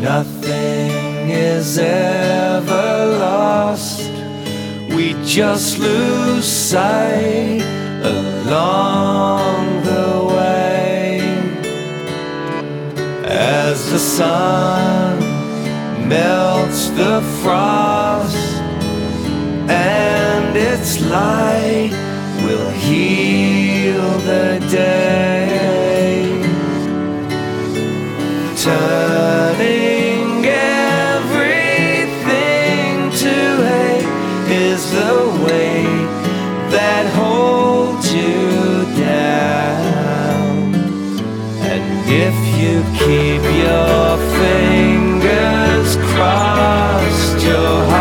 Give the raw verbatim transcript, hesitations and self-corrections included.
Nothing is ever lost, we just lose sight along the way. As the sun melts the frost, and its light will heal the day, turning everything to hate is the weight that holds you down. And if you keep your fingers crossed, your